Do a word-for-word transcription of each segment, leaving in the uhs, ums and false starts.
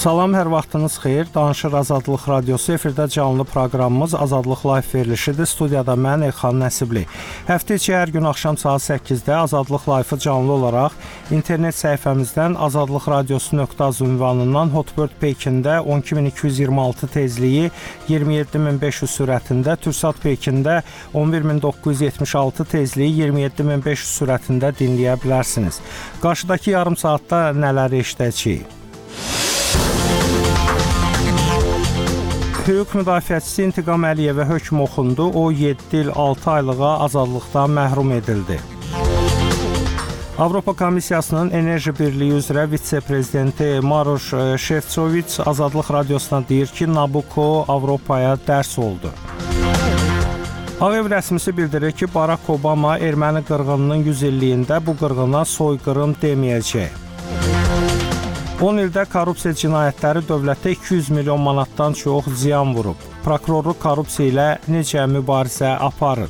Salam, hər vaxtınız xeyir. Danışır Azadlıq Radiosu. Efirdə canlı proqramımız Azadlıq Live verilişidir. Studiyada mən Elxan Nəsibli. Həftə içi hər gün axşam saat səkkizdə Azadlıq Live-ı canlı olaraq internet səhifəmizdən azadlıq radiosu nöqtə az ünvanından Hotbird Pekində on iki min iki yüz iyirmi altı tezliyi iyirmi yeddi min beş yüz sürətində, Türksat Pekində on bir min doqquz yüz yetmiş altı tezliyi iyirmi yeddi min beş yüz sürətində dinləyə bilərsiniz. Qarşıdakı yarım saatda nələri eşidəcəyik? Hüquq müdafiəçisi İntiqam Əliyevə hökm oxundu. O yeddi il altı aylığa azadlıqdan məhrum edildi. Avropa Komissiyasının Enerji Birliyi üzrə vitse-prezidenti Maroš Šefčovič Azadlıq Radiosuna deyir ki, Nabucco Avropaya dərs oldu. Ağ Ev rəsmisi bildirir ki, Barack Obama erməni qırğınının yüz illiyində bu qırğına soyqırım deməyəcək. on ildə korrupsiya cinayətləri dövlətə iki yüz milyon manatdan çox ziyan vurub. Prokurorluq korrupsiya ilə necə mübarizə aparır?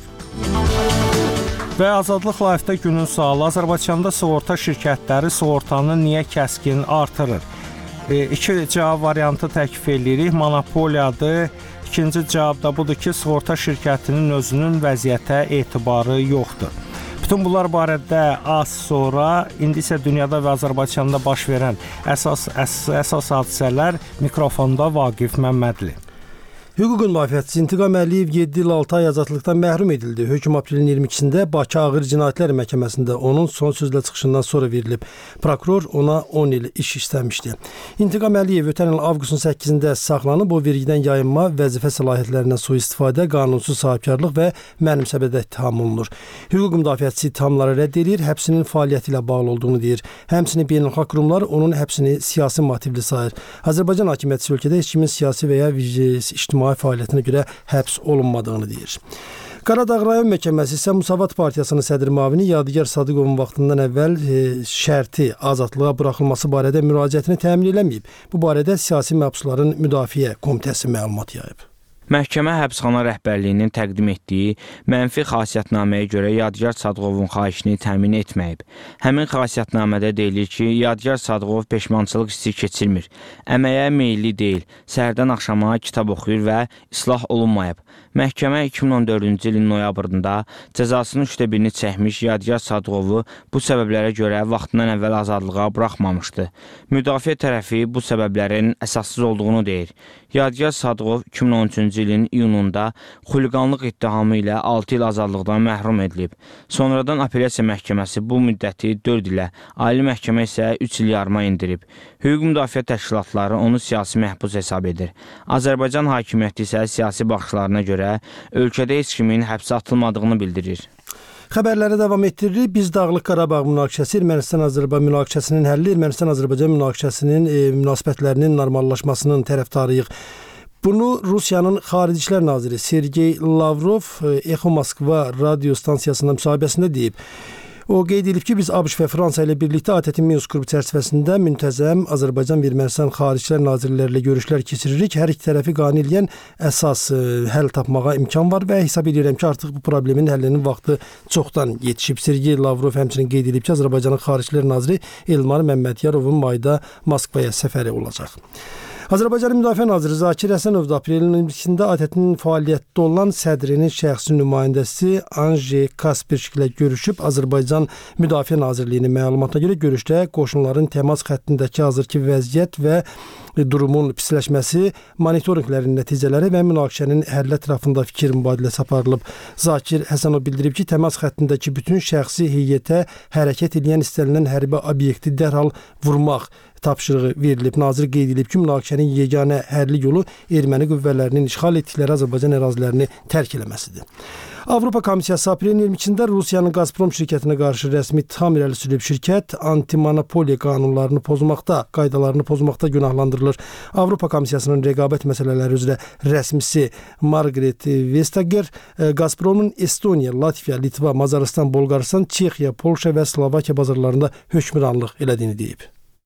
Və Azadlıq Live-da günün sualı: Azərbaycanda sığorta şirkətləri sığortanı niyə kəskin artırır? E, iki cavab variantı təklif edirik. Monopoliyadır. İkinci cavab da budur ki, sığorta şirkətinin özünün vəziyyətə etibarı yoxdur. Bütün bunlar barədə az sonra, indi isə dünyada və Azərbaycanda baş verən əsas, əsas, əsas hadisələr. Mikrofonda Vaqif Məmmədli. Hüquq müdafiəçisi İntiqam Əliyev yeddi il altı ay azadlıqdan məhrum edildi. Hökm aprelin iyirmi ikisində Bakı Ağır Cinayətlər Məhkəməsində onun son sözlə çıxışından sonra verilib. Prokuror ona on il iş istəmişdi. İntiqam Əliyev ötən il avqustun səkkizində saxlanıb. O vergidən yayınma, vəzifə səlahiyyətlərindən sui-istifadə, qanunsuz sahibkarlıq və mənimsəbədə ittiham olunur. Hüquq müdafiəçisi ittihamları rədd edir, həbsinin fəaliyyəti ilə bağlı olduğunu deyir. Həmçinin beynəlxalq qurumlar onun həbsini siyasi motivli sayır. Azərbaycan hakimiyyəti ölkədə heç kimin siyasi və ya ictimai fəaliyyətinə görə həbs olunmadığını deyir. Qaradağ rayon məhkəməsi isə Müsavat Partiyasının sədr müavini Yadigar Sadıqovun vaxtından əvvəl e, şərti azadlığa buraxılması barədə müraciətini təmin eləməyib. Bu barədə siyasi məhbusların müdafiə komitəsi məlumat yayıb. Məhkəmə həbsxana rəhbərliyinin təqdim etdiyi mənfi xasiyyətnaməyə görə Yadigar Sadıqovun xahişini təmin etməyib. Həmin xasiyyətnamədə deyilir ki, Yadigar Sadıqov peşmançılıq hissi keçirmir, əməyə meyilli deyil, səhərdən axşama kitab oxuyur və islah olunmayıb. Məhkəmə iki min on dördüncü ilin noyabrında cəzasının üçdə birini çəkmiş Yadigar Sadıqovu bu səbəblərə görə vaxtından əvvəl azadlığa buraxmamışdı. Müdafiə tərəfi bu səbəblərin əsassız olduğunu deyir. Yadigar Sadıqov iki min on üçüncü ilin iyununda xuliqanlıq ittihamı ilə altı il azadlıqdan məhrum edilib. Sonradan apellyasiya məhkəməsi bu müddəti dörd ilə, ali məhkəmə isə üç il yarıma indirib. Hüquq müdafiə təşkilatları onu siyasi məhbus hesab edir. Azərbaycan hakimiyyəti isə siyasi baxışlarına görə ölkədə heç kimin həbsə atılmadığını bildirir. Xəbərləri davam etdiririk. Biz Dağlıq Qarabağ münaqişəsi, Ermənistan-Azərbaycan münaqişəsinin həlli, Ermənistan-Azərbaycan münaqişəsinin e, münasibətlərinin normallaşmasının tərəfdarıyıq. Bunu Rusiyanın Xarici İşlər Naziri Sergey Lavrov Echo Moskva radio stansiyasında müsahibəsində deyib. O qeyd edib ki, biz ABŞ və Fransa ilə birlikdə ATƏT-in Minsk qrupu çərçivəsində müntəzəm Azərbaycan və Ermənistan Xarici İşlər Nazirləri görüşlər keçiririk. Hər iki tərəfi qane edən əsas həll tapmağa imkan var və hesab edirəm ki, artıq bu problemin həllinin vaxtı çoxdan yetişib. Sergey Lavrov həmçinin qeyd edib ki, Azərbaycanın Xarici İşlər Naziri Elmar Məmmədyarovun mayda Moskvaya səfəri olacaq. Azərbaycanın Müdafiə Naziri Zakir Həsənov da aprelin iyirmi ikisində ATƏT-in fəaliyyətdə olan sədrinin şəxsi nümayəndəsi Anjey Kasperçik ilə görüşüb. Azərbaycan Müdafiə Nazirliyinin məlumatına görə görüşdə qoşunların təmas xəttindəki hazırki vəziyyət və durumun pisləşməsi, monitorinqlərin nəticələri və münaqişənin həlli ətrafında fikir mübadiləsi aparılıb. Zakir Həsənov bildirib ki, təmas xəttindəki bütün şəxsi heyətə hərəkət edən istənilən hərbi obyekti dərhal vurmaq tapşırığı verilib. Nazir qeyd edib ki, münaqişənin yeganə həlli yolu erməni qüvvələrinin işğal etdikləri Azərbaycan ərazilərini tərk eləməsidir. Avropa Komissiyası aprelin iyirmi ikisində Rusiyanın Gazprom şirkətinə qarşı rəsmi ittiham irəli sürüb. Şirkət antimonopoliya qanunlarını pozmaqda, qaydalarını pozmaqda günahlandırılır. Avropa Komissiyasının rəqabət məsələləri üzrə rəsmisi Margaret Vestager Gazpromun Estoniya, Latviya, Litva, Macaristan, Bolqarıstan, Çexiya, Polşa və Slovakiya bazarlarında hökmranlıq elədiyini deyib.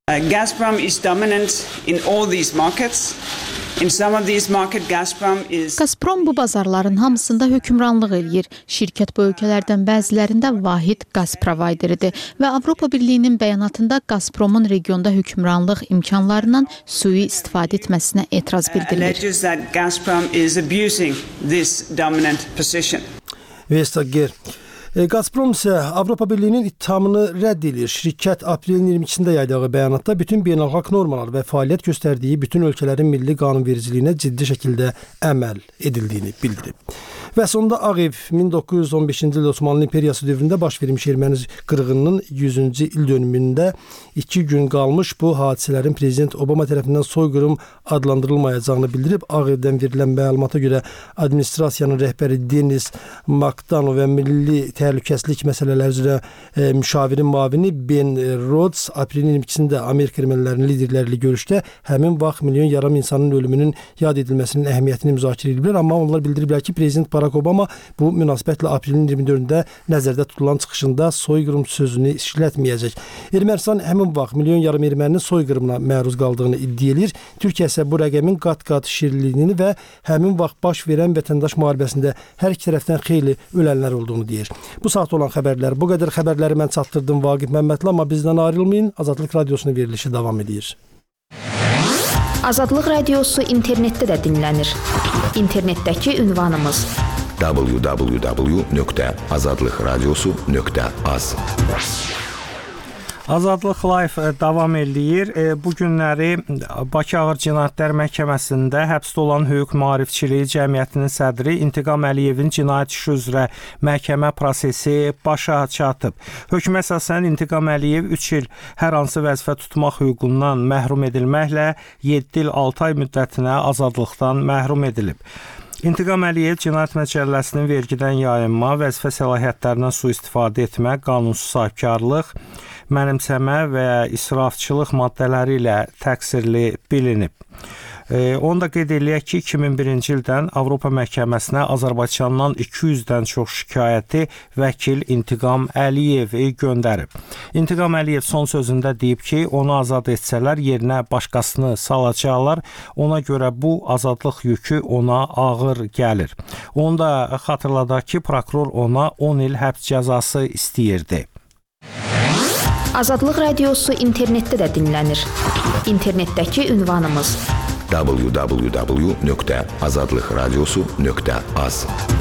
Uh, Gazprom is dominant in all these markets. In some of these markets, Gazprom is... Gazprom bu bazarların hamısında hökmranlıq eləyir. Şirkət bu ölkələrdən bəzilərində vahid qaz provayderidir və Avropa Birliyinin bəyanatında Gazpromun regionda hökmranlıq imkanlarından sui istifadə etməsinə etiraz bildirilir. Alleges that Gazprom is abusing this dominant position. Vestager. Gazprom isə Avropa Birliyinin ittihamını rədd edir. Şirkət aprelin iyirmi ikisində yaydığı bəyanatda bütün beynəlxalq normalar və fəaliyyət göstərdiyi bütün ölkələrin milli qanunvericiliyinə ciddi şəkildə əməl edildiyini bildirib. Və sonunda Ağ Ev min doqquz yüz on beşinci ildə Osmanlı İmperiyası dövründə baş vermiş erməni qırğınının yüzüncü il dönümündə iki gün qalmış bu hadisələrin Prezident Obama tərəfindən soyqırım adlandırılmayacağını bildirib. Ağ Evdən verilən məlumata görə administrasiyanın rəhbəri Denis Makdano və Milli Təhlükəsizlik məsələləri üzrə e, müşavirin müavini Ben Rhodes aprelin iyirmi ikisində Amerika ermənilərinin liderləri ilə görüşdə həmin vaxt milyon yarım insanın ölümünün yad edilməsinin əhəmiyyətini müzakirə ediblər, amma onlar bildiriblər ki, Prezident Barack Obama bu münasibətlə aprelin iyirmi dördündə nəzərdə tutulan çıxışında soyqırım sözünü işlətməyəcək. Ermənistan həmin vaxt milyon yarım erməninin soyqırımına məruz qaldığını iddia edir. Türkiyə isə bu rəqəmin qat-qat şirinliyini və həmin vaxt baş verən vətəndaş müharibəsində hər iki tərəfdən xeyli ölənlər olduğunu deyir. Bu saat olan xəbərlər bu qədər. Xəbərləri mən çatdırdım Vaqif Məmmədli, amma bizdən ayrılmayın. Azadlıq Radiosunun verilişi davam edir. Azadlıq Radiosu internetdə də dinlənir. İnternetdəki ünvanımız w w w nöqtə azadlıq radiosu nöqtə az. Azadlıq Live davam eləyir. Bu günləri Bakı Ağır Cinayətlər Məhkəməsində həbsdə olan Hüquq Maarifçiliyi Cəmiyyətinin sədri İntiqam Əliyevin cinayət işi üzrə məhkəmə prosesi başa çatıb. Hökmə əsasən İntiqam Əliyev üç il hər hansı vəzifə tutmaq hüququndan məhrum edilməklə yeddi il altı ay müddətinə azadlıqdan məhrum edilib. İntiqam Əliyev Cinayət Məcəlləsinin vergidən yayınma, vəzifə səlahiyyətlərindən sui-istifadə etmə, qanunsuz sahibkarlıq, mənimsəmə və israfçılıq maddələri ilə təqsirli bilinib. E, onu da qeyd eləyək ki, iki min birinci ildən Avropa Məhkəməsinə Azərbaycandan iki yüzdən çox şikayəti vəkil İntiqam Əliyev göndərib. İntiqam Əliyev son sözündə deyib ki, onu azad etsələr yerinə başqasını salacaqlar. Ona görə bu azadlıq yükü ona ağır gəlir. Onu da xatırladaq ki, prokuror ona on il həbs cəzası istəyirdi. Azadlıq Radiosu internetdə də dinlənir. İnternetdəki ünvanımız w w w nöqtə azadlıq radiosu nöqtə az.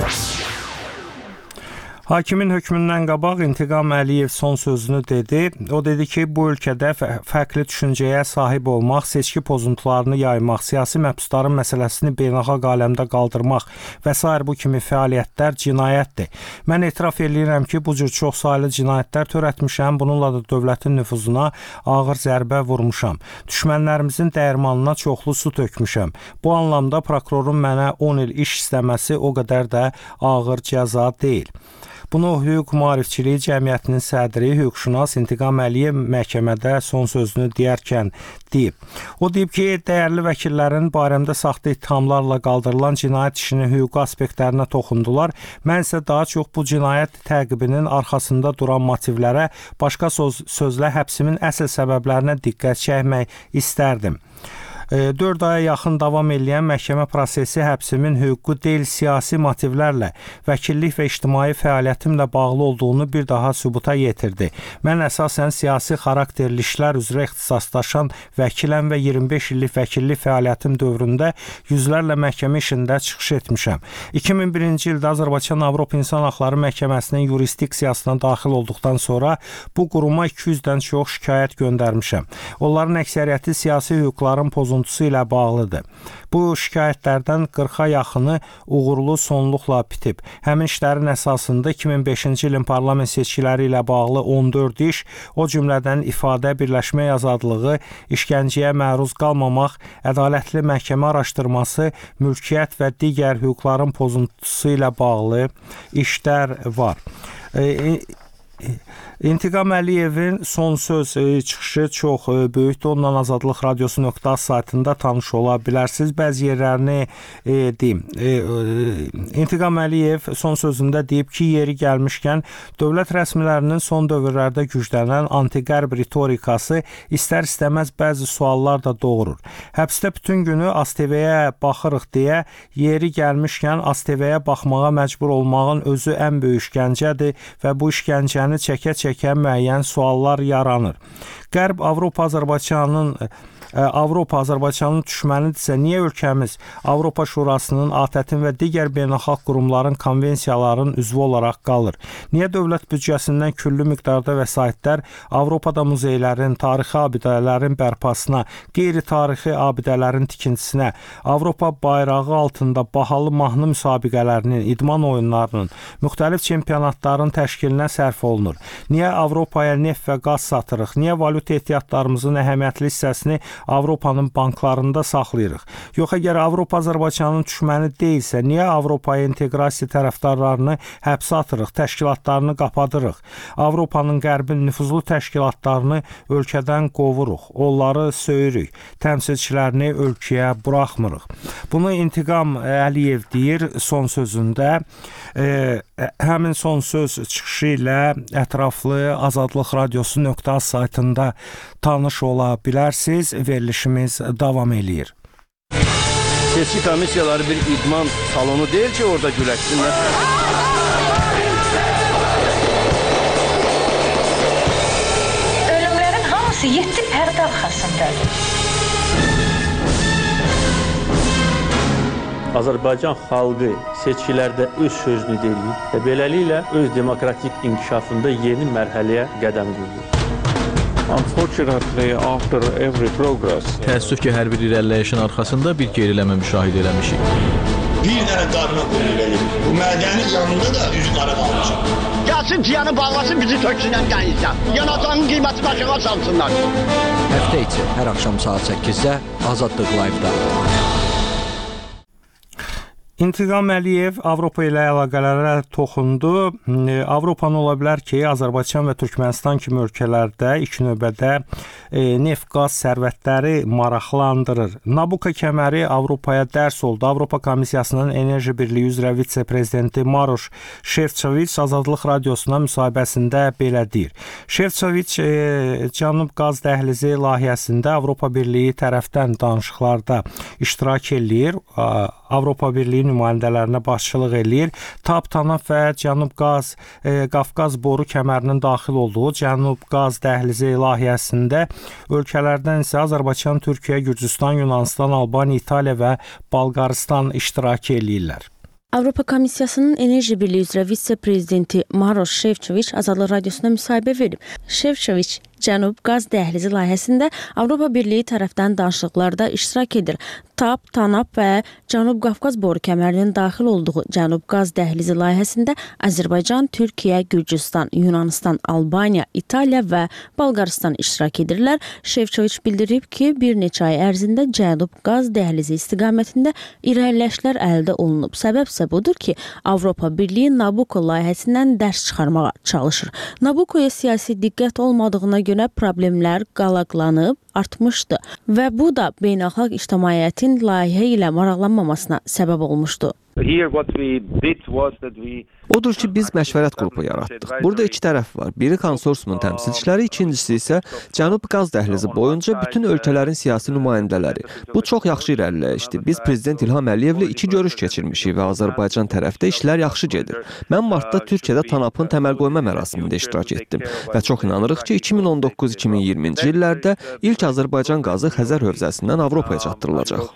Hakimin hökmündən qabaq İntiqam Əliyev son sözünü dedi. O dedi ki, bu ölkədə fərqli düşüncəyə sahib olmaq, seçki pozuntularını yaymaq, siyasi məhbusların məsələsini beynəlxalq aləmdə qaldırmaq və sair bu kimi fəaliyyətlər cinayətdir. Mən etiraf edirəm ki, bu cür çox saylı cinayətlər törətmişəm, bununla da dövlətin nüfuzuna ağır zərbə vurmuşam. Düşmənlərimizin dəyirmanına çoxlu su tökmüşəm. Bu anlamda prokurorun mənə on il iş istəməsi o qədər də ağır cəza deyil. Bunu Hüquq Maarifçiliyi Cəmiyyətinin sədri, hüquqşünas İntiqam Əliyev məhkəmədə son sözünü deyərkən deyib. O deyib ki, dəyərli vəkillərin barəmdə saxta ittihamlarla qaldırılan cinayət işinin hüquqi aspektlərinə toxundular. Mən isə daha çox bu cinayət təqibinin arxasında duran motivlərə, başqa söz, sözlə həbsimin əsl səbəblərinə diqqət çəkmək istərdim. dörd aya yaxın davam edən məhkəmə prosesi həbsimin hüquqi deyil, siyasi motivlərlə, vəkillik və ictimai fəaliyyətimlə bağlı olduğunu bir daha sübuta yetirdi. Mən əsasən siyasi xarakterli işlər üzrə ixtisaslaşan vəkiləm və iyirmi beş illik vəkillik fəaliyyətim dövründə yüzlərlə məhkəmə işində çıxış etmişəm. iki min birinci ildə Azərbaycan Avropa İnsan Haqları Məhkəməsinin yurisdiksiyasına daxil olduqdan sonra bu quruma iki yüzdən çox şikayət göndərmişəm. Onların əksəriyyəti siyasi hüquqların pozuntusu ilə bağlıdır. Bu şikayətlərdən qırxa yaxını uğurlu sonluqla bitib. Həmin işlərin əsasında iki min beşinci ilin parlament seçkiləri ilə bağlı on dörd iş, o cümlədən ifadə, birləşmək azadlığı, işgəncəyə məruz qalmamaq, ədalətli məhkəmə araşdırması, mülkiyyət və digər hüquqların pozuntusu ilə bağlı işlər var. E, İntiqam Əliyevin son söz çıxışı çox böyükdür. Onunla azadlıq radiosu nöqtə az saytında tanış ola bilərsiniz. Bəzi yerlərini e, deyim. E, e, İntiqam Əliyev son sözündə deyib ki, yeri gəlmişkən dövlət rəsmilərinin son dövrlərdə güclənən anti-qərb ritorikası istər-istəməz bəzi suallar da doğurur. Həbsdə bütün günü A S T V-yə baxırıq deyə yeri gəlmişkən A S T V-yə baxmağa məcbur olmağın özü ən böyük işgəncədir və bu işgəncəni çəkə-çəkə müəyyən suallar yaranır. Qərb Avropa Azərbaycanın Avropa Azərbaycanın düşmənidirsə, niyə ölkəmiz Avropa Şurasının, ATƏT-in və digər beynəlxalq qurumların, konvensiyaların üzvü olaraq qalır? Niyə dövlət büdcəsindən küllü miqdarda vəsaitlər Avropada muzeylərin, tarixi abidələrin bərpasına, qeyri-tarixi abidələrin tikintisinə, Avropa bayrağı altında bahalı mahnı müsabiqələrinin, idman oyunlarının, müxtəlif çempionatların təşkilinə sərf olunur? Niyə Avropaya neft və qaz satırıq? Niyə valyuta ehtiyatlarımızın əhəmiyyətli hissəsini Avropanın banklarında saxlayırıq? Yox, əgər Avropa Azərbaycanın düşməni deyilsə, niyə Avropaya inteqrasiya tərəfdarlarını həbsə atırıq, təşkilatlarını qapadırıq? Avropanın qərbin nüfuzlu təşkilatlarını ölkədən qovuruq, onları söyürük, təmsilçilərini ölkəyə buraxmırıq. Bunu İntiqam Əliyev deyir son sözündə. E, həmin son söz çıxışı ilə ətraflı azadlıq radiosu nöqtə az saytında tanış ola bilərsiniz. Verilişimiz davam eləyir. Seçki komissiyaları bir idman salonu deyil ki, orada güləşsinlər. Ölümlərin hamısı yeddi pərdə arxasındadır. Azərbaycan xalqı seçkilərdə öz sözünü deyir və beləliklə öz demokratik inkişafında yeni mərhələyə qədəm qoyur. Unfortunately, after every progress, təəssüf ki, hər bir irəliləyişin arxasında bir geriləmə müşahidə eləmişik. Bir dənə qarına qoyur edir. Bu mədənin yanında da üzü qara qalmışıq. Gəlsin ciyanı bağlasın, bizi töksünən qənizdən. Yanacağın qiyməti başına salsınlar. Həftə içi hər axşam saat səkkizdə Azadlıq Live-da. İntiqam Əliyev Avropa ilə əlaqələrə toxundu. Avropanın ola bilər ki, Azərbaycan və Türkmənistan kimi ölkələrdə ilk növbədə e, neft, qaz sərvətləri maraqlandırır. Nabucco kəməri Avropaya dərs oldu. Avropa Komissiyasının Enerji Birliyi üzrə vitse-prezidenti Maroš Šefčovič Azadlıq radiosuna müsahibəsində belə deyir. Šefčovič e, Cənub qaz dəhlizi layihəsində Avropa Birliyi tərəfdən danışıqlarda iştirak eləyir. Avropa Birliyi nümayəndələrinə başçılıq eləyir. TAP, TANAP və Cənub Qaz, e, Qafqaz boru kəmərinin daxil olduğu Cənub Qaz dəhlizi layihəsində ölkələrdən isə Azərbaycan, Türkiyə, Gürcüstan, Yunanistan, Albaniya, İtaliya və Bolqarıstan iştirak eləyirlər. Avropa Komissiyasının Enerji Birliyi üzrə vitse-prezidenti Maroš Šefčovič Azadlıq radiosuna müsahibə verib. Šefčovič Cənub Qaz dəhlizi layihəsində Avropa Birliyi tərəfdən danışıqlarda iştirak edir. TAP, TANAP və Cənub Qafqaz boru kəmərinin daxil olduğu Cənub Qaz dəhlizi layihəsində Azərbaycan, Türkiyə, Gürcüstan, Yunanistan, Albaniya, İtaliya və Bolqarıstan iştirak edirlər. Šefčovič bildirib ki, bir neçə ay ərzində Cənub Qaz dəhlizi istiqamətində irəliləyişlər əldə olunub. Səbəb isə budur ki, Avropa Birliyi Nabucco layihəsindən dərs çıxarmağa çalışır. Nabuccoya siyasi diqqət olmadığına görə problemlər qalaqlanıb artmışdı və bu da beynəlxalq ictimaiyyətin layihə ilə maraqlanmamasına səbəb olmuşdu. Odur ki, biz məşvərət qrupu yaratdıq. Burada iki tərəf var. Biri konsorsiumun təmsilçiləri, ikincisi isə Cənub Qaz dəhlizi boyunca bütün ölkələrin siyasi nümayəndələri. Bu çox yaxşı irəliləyişdir. Biz Prezident İlham Əliyevlə iki görüş keçirmişik və Azərbaycan tərəfdə işlər yaxşı gedir. Mən martda Türkiyədə TANAP-ın təməl qoyma mərasimində iştirak etdim və çox inanırıq ki, iki min on doqquz iki min iyirminci illərdə ilk Azərbaycan qazı Xəzər hövzəsindən Avropaya çatdırılacaq.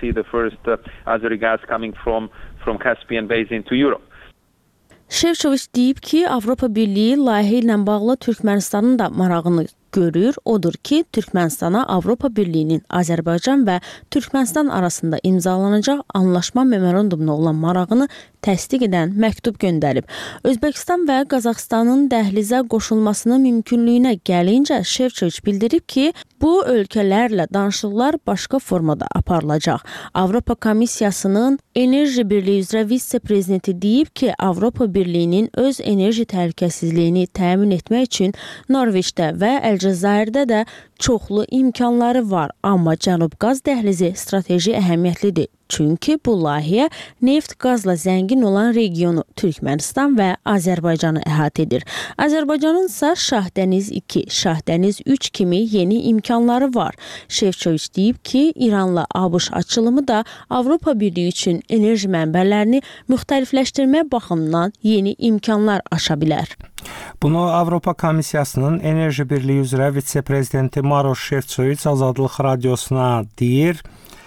From Caspian Basin to Europe. Šefčovič deyib ki, Avropa Birliyi layihə ilə bağlı Türkmənistanın da marağını görür, odur ki, Türkmənistana Avropa Birliyinin Azərbaycan və Türkmənistan arasında imzalanacaq anlaşma memorandumuna olan marağını təsdiq edən məktub göndərib. Özbəkistan və Qazaxıstanın dəhlizə qoşulmasının mümkünlüyünə gəlincə Şevçoviç bildirib ki, bu ölkələrlə danışıqlar başqa formada aparılacaq. Avropa Komissiyasının Enerji Birliyi üzrə vitse-prezidenti deyib ki, Avropa Birliyinin öz enerji təhlükəsizliyini təmin etmək üçün Norveçdə və Əlcəzairdə də çoxlu imkanları var, amma Cənub qaz dəhlizi strateji əhəmiyyətlidir. Çünki bu layihə neft qazla zəngin olan regionu Türkmənistan və Azərbaycanı əhatə edir. Azərbaycanın isə Şahdəniz iki, Şahdəniz üç kimi yeni imkanları var. Şevçoviç deyib ki, İranla ABŞ açılımı da Avropa Birliyi üçün enerji mənbələrini müxtəlifləşdirmə baxımından yeni imkanlar aşa bilər. Bunu Avropa Komissiyasının Enerji Birliyi üzrə vitse-prezidenti Maroš Šefčovič Azadlıq Radiosuna deyir.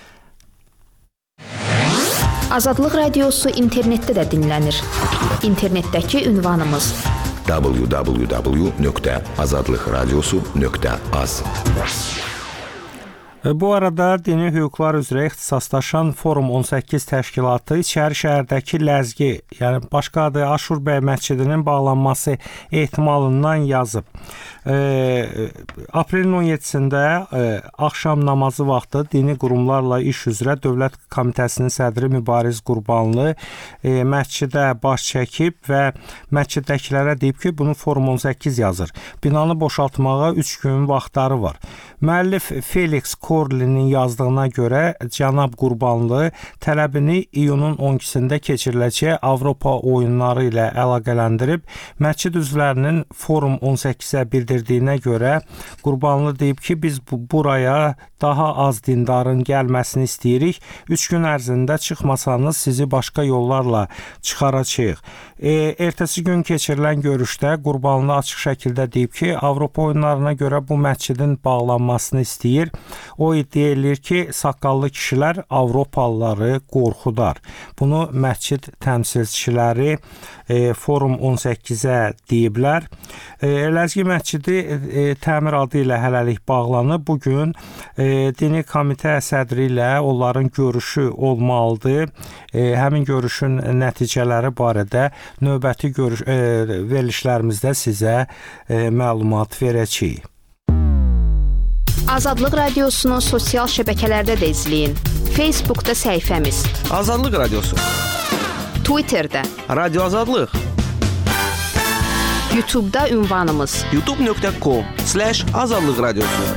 Azadlıq Radiosu internetdə də dinlənir. İnternetdəki ünvanımız w w w nöqtə azadlıq radiosu nöqtə az. Bu arada Dini Hüquqlar üzrə ixtisaslaşan Forum on səkkiz təşkilatı İçəri şəhərdəki ləzgi, yəni başqa adı Aşurbəy məscidinin bağlanması ehtimalından yazıb. E, aprelin on yeddisində e, axşam namazı vaxtı dini qurumlarla iş üzrə Dövlət Komitəsinin sədri Mübariz Qurbanlı e, məscidə baş çəkib və məsciddəkilərə deyib ki, bunu Forum on səkkiz yazır. Binanı boşaltmağa üç gün vaxtları var. Müəllif Felix Korlinin yazdığına görə cənab Qurbanlı tələbini iyunun on ikisində keçiriləcək Avropa oyunları ilə əlaqələndirib. Məscid üzvlərinin Forum on səkkizə bildirdiyinə görə Qurbanlı deyib ki, biz bu, buraya daha az dindarın gəlməsini istəyirik. üç gün ərzində çıxmasanız sizi başqa yollarla çıxaracağıq. E, ertəsi gün keçirilən görüşdə Qurbanlı açıq şəkildə deyib ki, Avropa oyunlarına görə bu məscidin bağlanmasını istəyir. O iddia edir ki, saqqallı kişilər Avropalıları qorxudar. Bunu məscid təmsilçiləri e, Forum on səkkizə deyiblər. E, Ləzgi məscidi e, təmir adı ilə hələlik bağlanıb. Bugün e, Dini Komitə sədri ilə onların görüşü olmalıdır. E, həmin görüşün nəticələri barədə növbəti görüş, e, verilişlərimizdə sizə e, məlumat verəcəyik. Azadlıq Radiosunu sosial şəbəkələrdə də izləyin. Facebookda səhifəmiz Azadlıq Radiosu, Twitterdə Radio Azadlıq, YouTube'da ünvanımız youtube nöqtə com slash azadlıq radiosu.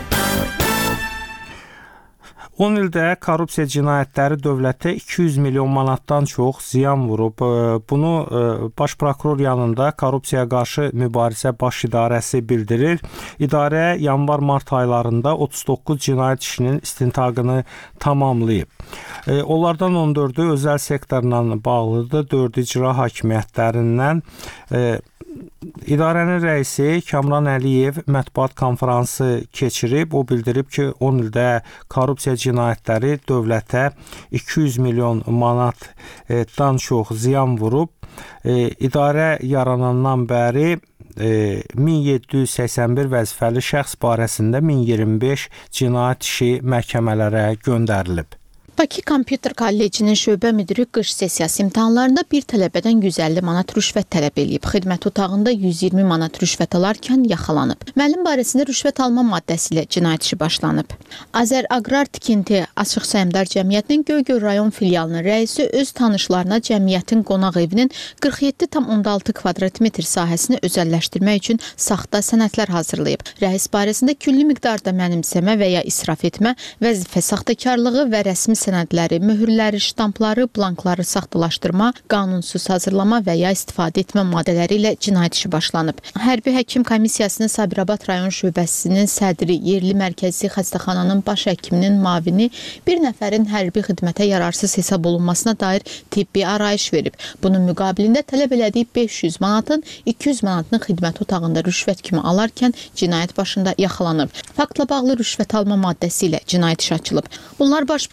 on ildə korrupsiya cinayətləri dövlətə iki yüz milyon manatdan çox ziyan vurub. Bunu Baş prokuror yanında Korrupsiyaya qarşı mübarizə baş idarəsi bildirir. İdarə yanvar-mart aylarında otuz doqquz cinayət işinin istintaqını tamamlayıb. Onlardan on dördü özəl sektorla bağlıdır, dörd icra hakimiyyətlərindən. İdarənin rəisi Kamran Əliyev mətbuat konfransı keçirib. O bildirib ki, on ildə korrupsiya cinayətləri dövlətə iki yüz milyon manatdan çox ziyan vurub. İdarə yaranandan bəri min yeddi yüz səksən bir vəzifəli şəxs barəsində min iyirmi beş cinayət işi məhkəmələrə göndərilib. Bakı Kompüter Kollecinin şöbə müdiri qış sessiyası imtahanlarında bir tələbədən yüz əlli manat rüşvət tələb edib. Xidmət otağında yüz iyirmi manat rüşvət alarkən yaxalanıb. Müəllim barəsində rüşvət alma maddəsi ilə cinayət işi başlanıb. Azər Aqrar Tikinti Açıq Səhmdar Cəmiyyətinin Göygöl rayon filialının rəisi öz tanışlarına cəmiyyətin qonaq evinin qırx yeddi tam on altı kvadrat metr sahəsini özəlləşdirmək üçün saxta sənədlər hazırlayıb. Rəis barəsində külli miqdarda mənimsəmə və ya israf etmə, vəzifə saxtakarlığı və rəsmi sənədləri, möhürləri, ştampları, blankları saxtalaşdırma, qanunsuz hazırlama və ya istifadə etmə maddələri ilə cinayət işi başlanıb. Hərbi Həkim Komissiyasının Sabirabad rayon şöbəsinin sədri, yerli mərkəzi xəstəxananın baş həkiminin mavini bir nəfərin hərbi xidmətə yararsız hesab olunmasına dair tibbi arayış verib. Bunun müqabilində tələb elədiyi beş yüz manatın iki yüz manatını xidmət otağında rüşvət kimi alarkən cinayət başında yaxalanıb. Faktla bağlı rüşvət alma maddəsi ilə cinayət işi açılıb. Bunlar baş prokuror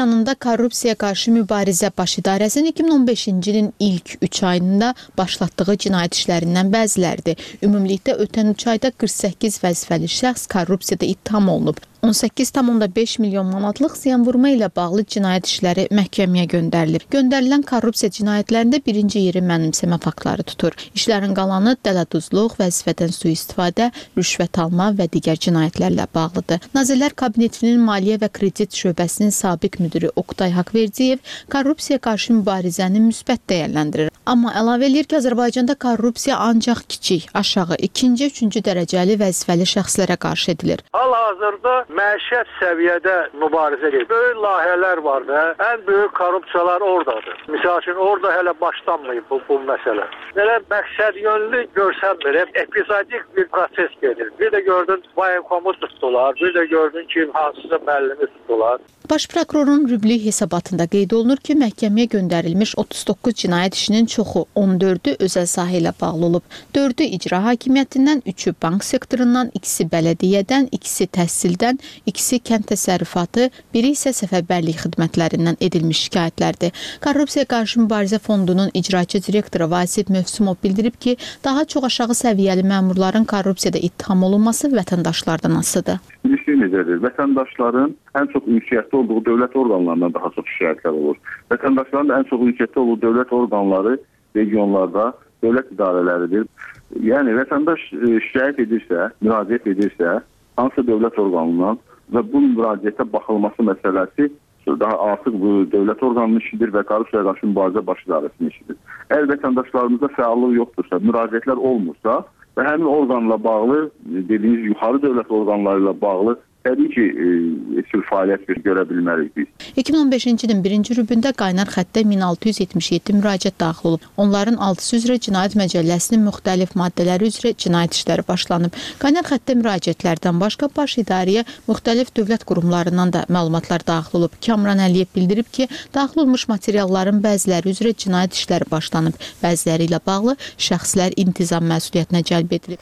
yanında Korrupsiyaya qarşı mübarizə baş idarəsinin iki min on beşinci ilin ilk üç ayında başlatdığı cinayət işlərindən bəziləridir. Ümumilikdə ötən üç ayda qırx səkkiz vəzifəli şəxs korrupsiyada ittiham olunub. on səkkiz tam beş milyon manatlıq ziyanvurma ilə bağlı cinayət işləri məhkəməyə göndərilib. Göndərilən korrupsiya cinayətlərində birinci yeri mənimsəmə faktları tutur. İşlərin qalanı dələduzluq, vəzifədən sui-istifadə, rüşvət alma və digər cinayətlərlə bağlıdır. Nazirlər Kabinetinin Maliyyə və Kredit şöbəsinin sabiq müdiri Oqtay Haqverdiyev korrupsiyaya qarşı mübarizəni müsbət dəyərləndirir. Amma əlavə edir ki, Azərbaycanda korrupsiya ancaq kiçik, aşağı, ikinci, üçüncü dərəcəli vəzifəli şəxslərə qarşı edilir. Hal-hazırda məişət səviyyədə mübarizə gedir. Böyük layihələr var da, ən böyük korrupsiyalar oradadır. Misal üçün, orada hələ başlanmayıb bu, bu məsələ. Belə məqsəd yönlü görsənmir, epizodik bir proses gedir. Bir də gördün, Vayenkomu tutdular, bir də gördün ki, hansısa müəllimi tutdular. Baş prokurorun rüblü hesabatında qeyd olunur ki, məhkəməyə göndərilmiş otuz doqquz cinayət işinin çoxu, on dördü özəl sahə ilə bağlı olub. dördü icra hakimiyyətindən, üçü bank sektorundan, ikisi bələdiyyədən, ikisi təhsildən, ikisi kənd təsərrüfatı, biri isə səfərbərlik xidmətlərindən edilmiş şikayətlərdir. Korrupsiya qarşı mübarizə fondunun icraçı direktoru Vasid Mövsümov bildirib ki, daha çox aşağı səviyyəli məmurların korrupsiyada ittiham olunması vətəndaşlardan asılıdır. İlişki necədir? Vətəndaşların ən çox ünsiyyətdə olduğu dövlət orqanlarından daha çox şikayətlər olur. Vətəndaşların da ən çox ünsiyyətdə olduğu dövlət orqanları regionlarda dövlət idarələridir. Yəni, vətəndaş şikayət edirsə, müraciət edirsə, hansı dövlət orqanından və bu müraciətə baxılması məsələsi daha artıq bu dövlət orqanının işidir və korrupsiyaya qarşı mübarizə baş idarəsinin işidir. Əgər vətəndaşlarımızda fəallıq yoxdursa, müraciətlər olmursa və həmin orqanla bağlı, dediyiniz yuxarı dövlət orqanları ilə bağlı təbii ki, e, sürü fəaliyyət görə bilmərik biz. iki min on beşinci ilin birinci rübündə qaynar xəttə min altı yüz yetmiş yeddi müraciət daxil olub. Onların altısı üzrə Cinayət Məcəlləsinin müxtəlif maddələri üzrə cinayət işləri başlanıb. Qaynar xəttə müraciətlərdən başqa baş idarəyə müxtəlif dövlət qurumlarından da məlumatlar daxil olub. Kamran Əliyev bildirib ki, daxil olmuş materialların bəziləri üzrə cinayət işləri başlanıb. Bəziləri ilə bağlı şəxslər intizam məsuliyyətinə cəlb edilib.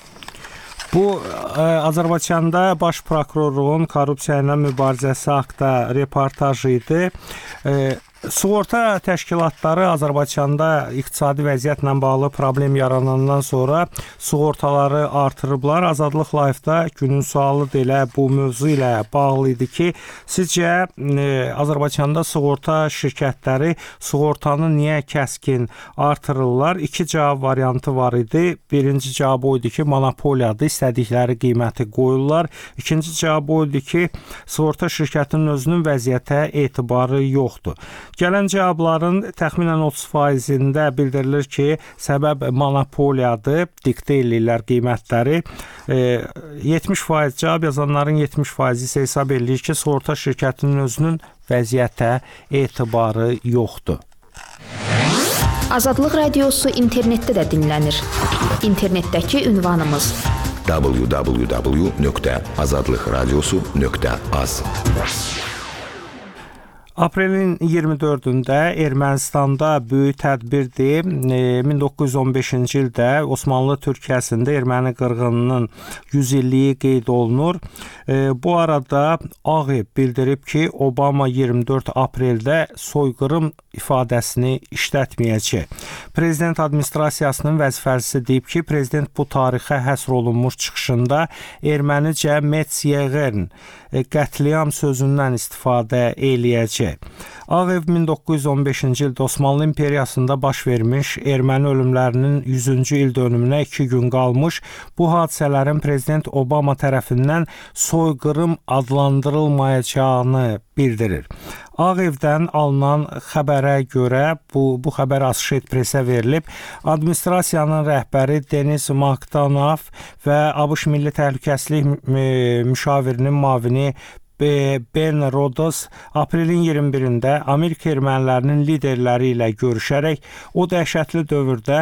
Bu ə, Azərbaycanda baş prokurorluğun korrupsiya ilə mübarizəsi haqqında reportajı idi. Ə, Sığorta təşkilatları Azərbaycanda iqtisadi vəziyyətlə bağlı problem yaranandan sonra sığortaları artırıblar. Azadlıq Live-da günün sualı da elə bu mövzu ilə bağlı idi ki, sizcə e, Azərbaycanda sığorta şirkətləri sığortanı niyə kəskin artırırlar? İki cavab variantı var idi. Birinci cavab o idi ki, monopoliyadır, istədikləri qiyməti qoyurlar. İkinci cavab o idi ki, sığorta şirkətinin özünün vəziyyətə etibarı yoxdur. Gələn cavabların təxminən otuz faizində bildirilir ki, səbəb monopoliyadır, diktə edirlər qiymətləri. yetmiş faiz cavab yazanların yetmiş faizi isə hesab edir ki, sığorta şirkətinin özünün vəziyyətə etibarı yoxdur. Azadlıq Radiosu internetdə də dinlənir. İnternetdəki ünvanımız w w w nöqtə azadlıq radiosu nöqtə az. Aprelin iyirmi dördündə Ermənistanda böyük tədbirdir. min doqquz yüz on beşinci ildə Osmanlı Türkiyəsində erməni qırğınının yüz illiyi qeyd olunur. Bu arada Ağ Ev bildirib ki, Obama iyirmi dörd apreldə soyqırım ifadəsini işlətməyəcək. Prezident administrasiyasının vəzifəlisi deyib ki, prezident bu tarixə həsr olunmuş çıxışında ermənicə Metz-Yevern qətliam sözündən istifadə eləyəcək. Ağ Ev min doqquz yüz on beşinci ildə Osmanlı İmperiyasında baş vermiş erməni ölümlərinin yüzüncü il dönümünə iki gün qalmış bu hadisələrin prezident Obama tərəfindən soyqırım adlandırılmayacağını bildirir. Ağ Evdən alınan xəbərə görə bu, bu xəbər Associated Press-ə verilib. Administrasiyanın rəhbəri Denis Makdanov və ABŞ Milli Təhlükəsizlik müşavirinin müavini Ben Rhodes aprelin iyirmi birində Amerika ermənilərinin liderləri ilə görüşərək o dəhşətli dövrdə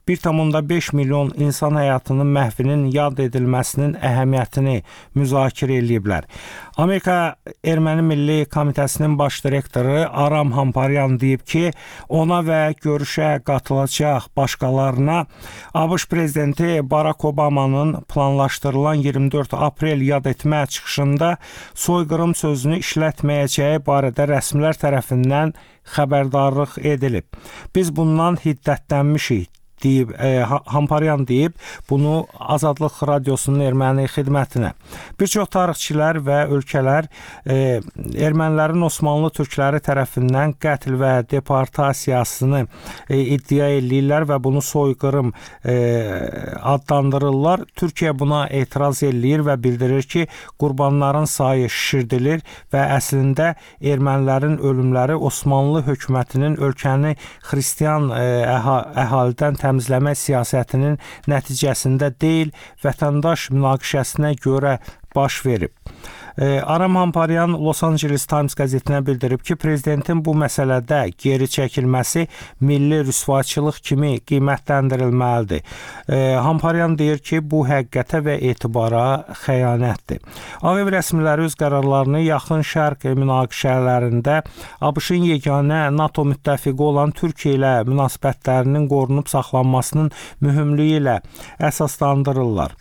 bir tam beş milyon insan həyatının məhvinin yad edilməsinin əhəmiyyətini müzakirə ediblər. Amerika Erməni Milli Komitəsinin baş direktoru Aram Hamparyan deyib ki, ona və görüşə qatılacaq başqalarına ABŞ prezidenti Barack Obamanın planlaşdırılan iyirmi dörd aprel yad etmə çıxışında soyqırım sözünü işlətməyəcəyi barədə rəsmilər tərəfindən xəbərdarlıq edilib. Biz bundan hiddətlənmişik deyib, e, Hamparyan deyib bunu Azadlıq Radiosunun erməni xidmətinə. Bir çox tarixçilər və ölkələr e, ermənilərin Osmanlı türkləri tərəfindən qətl və deportasiyasını e, iddia edirlər və bunu soyqırım e, adlandırırlar. Türkiyə buna etiraz edir və bildirir ki, qurbanların sayı şişirdilir və əslində ermənilərin ölümləri Osmanlı hökumətinin ölkəni xristian e, əha əhalidən təmizləmə siyasətinin nəticəsində deyil, vətəndaş münaqişəsinə görə baş verib. Aram Hamparyan Los Angeles Times qəzetinə bildirib ki, prezidentin bu məsələdə geri çəkilməsi milli rüsvaçılıq kimi qiymətləndirilməlidir. Hamparyan deyir ki, bu həqiqətə və etibara xəyanətdir. Ağ Ev rəsmiləri öz qərarlarını yaxın şərq münaqişələrində ABŞ-ın yeganə NATO müttəfiqi olan Türkiyə ilə münasibətlərinin qorunub saxlanmasının mühümlüyü ilə əsaslandırırlar.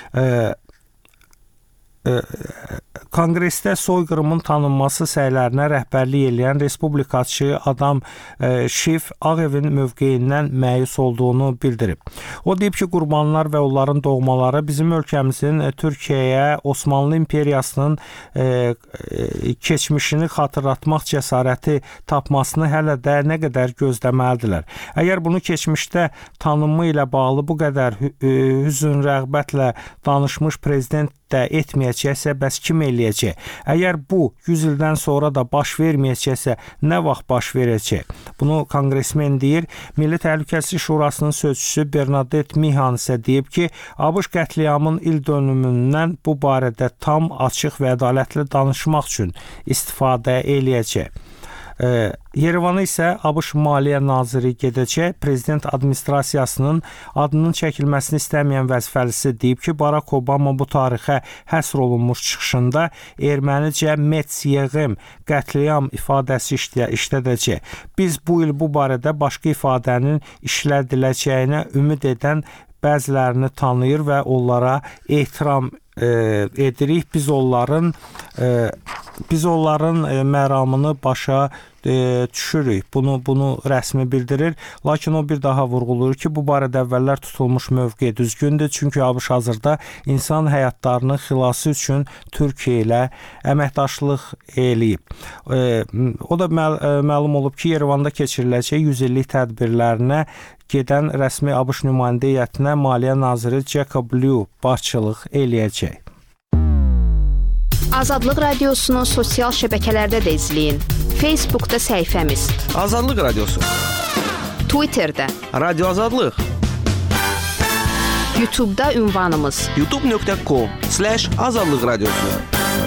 Konqresdə soyqırımın tanınması səylərinə rəhbərlik edən respublikaçı Adam Schiff Ağ Evin mövqeyindən məyus olduğunu bildirib. O deyib ki, qurbanlar və onların doğmaları bizim ölkəmizin Türkiyəyə Osmanlı imperiyasının keçmişini xatırlatmaq cəsarəti tapmasını hələ də nə qədər gözləməlidirlər. Əgər bunu keçmişdə tanınma ilə bağlı bu qədər hüzün rəğbətlə danışmış prezident də etməyəcəksə, bəs kim eləyəcək? Əgər bu yüz ildən sonra da baş verməyəcəksə, nə vaxt baş verəcək? Bunu konqresmen deyir. Milli Təhlükəsizlik Şurasının sözçüsü Bernadette Mihan isə deyib ki, ABŞ qətliamın il dönümündən bu barədə tam, açıq və ədalətli danışmaq üçün istifadə eləyəcək. Yerevana isə ABŞ Maliyyə Naziri gedəcək. Prezident administrasiyasının adının çəkilməsini istəməyən vəzifəlisi deyib ki, Barack Obama bu tarixə həsr olunmuş çıxışında ermənicə Metz-Yeğim qətliam ifadəsi işlədəcək. Biz bu il bu barədə başqa ifadənin işlədiləcəyinə ümid edən bəzilərini tanıyır və onlara ehtiram e, edirik. Biz onların e, biz onların e, məramını başa e, düşürük. Bunu bunu rəsmi bildirir. Lakin o bir daha vurğulayır ki, bu barədə əvvəllər tutulmuş mövqe düzgündür. Çünki ABŞ hazırda insan həyatlarının xilası üçün Türkiyə ilə əməkdaşlıq eləyib. E, o da məl məlum olub ki, Yerevanda keçiriləcək yüz illik tədbirlərinə gedən rəsmi ABŞ nümayəndə heyətinə Maliyyə naziri Jacob Lew başçılıq eləyəcək. Azadlıq Radiosunu sosial şəbəkələrdə də izləyin. Facebookda səhifəmiz Azadlıq Radiosu, Twitterdə Radio Azadlıq, YouTube'da ünvanımız youtube nöqtə com slash azadlıq radiosu.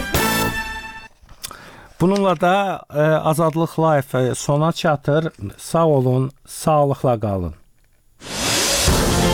Bununla da e, Azadlıq Live sona çatır. Sağ olun, sağlıqla qalın.